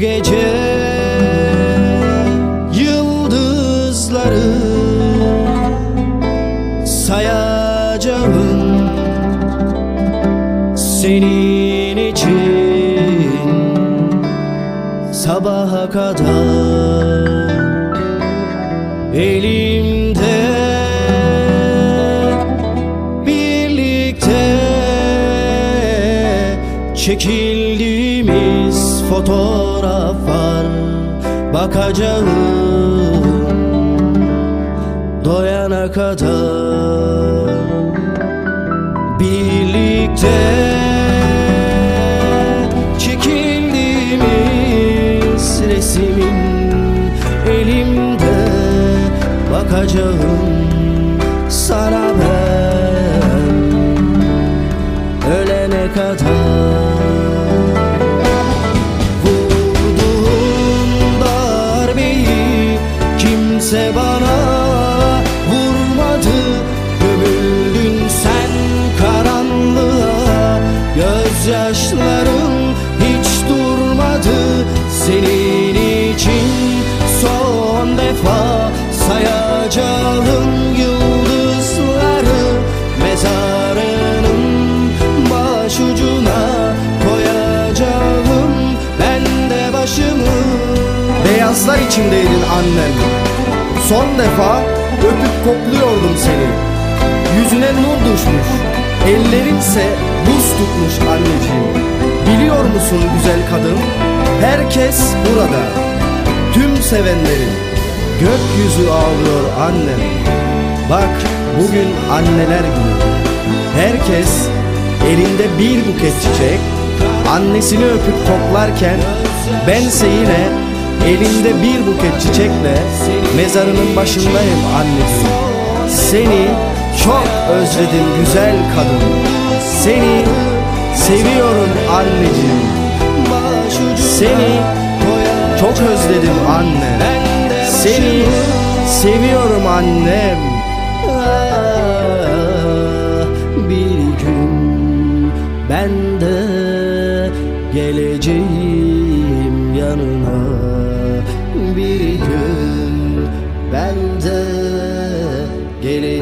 gece yıldızları sayacağım senin için sabaha kadar. Elimde birlikte çekildiğimiz fotoğraflar, bakacağım doyana kadar. Birlikte çekildiğimiz resmin elimde, bakacağım sana ben ölene kadar. Vurduğun darbeyi kimse bana vurmadı. Gömüldün sen karanlığa, gözyaşlarım hiç durmadı. Senin için son defa sayacağım yıldızları, mezarının başucuna koyacağım ben de başımı. Beyazlar içindeydin annem, son defa öpüp kokluyordum seni. Yüzüne nur düşmüş, ellerinse buz tutmuş anneciğim. Biliyor musun güzel kadın, herkes burada, tüm sevenlerin. Gökyüzü ağlıyor annem. Bak bugün anneler günü. Herkes elinde bir buket çiçek, annesini öpüp koklarken bense yine elimde bir buket çiçekle mezarının başındayım anneciğim. Seni çok özledim güzel kadın. Seni seviyorum anneciğim. Seni çok özledim anne. Seni seviyorum annem. Bir gün ben de geleceğim yanına. Bir gün ben de geleceğim.